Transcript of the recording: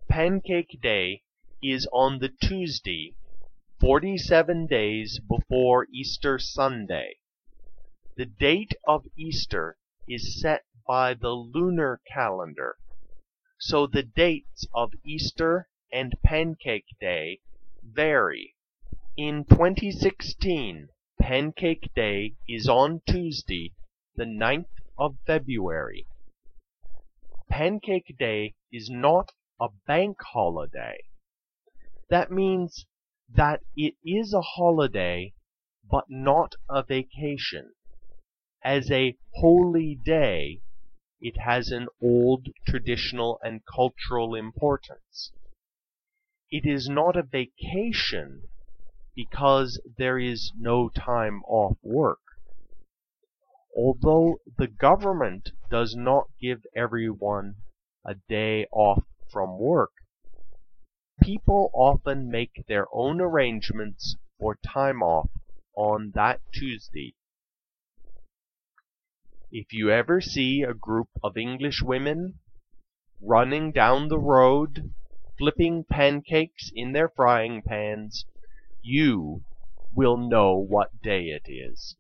Pancake Day is on the Tuesday, 47 days before Easter Sunday. The date of Easter is set by the lunar calendar, so the dates of Easter and Pancake Day vary. In 2016, Pancake Day is on Tuesday, the 9th of February. Pancake Day is not a bank holiday. That means that it is a holiday, but not a vacation. As a holy day, it has an old traditional and cultural importance. It is not a vacation because there is no time off work. Although the government does not give everyone a day off from work, people often make their own arrangements for time off on that Tuesday. If you ever see a group of English women running down the road, flipping pancakes in their frying pans, you will know what day it is.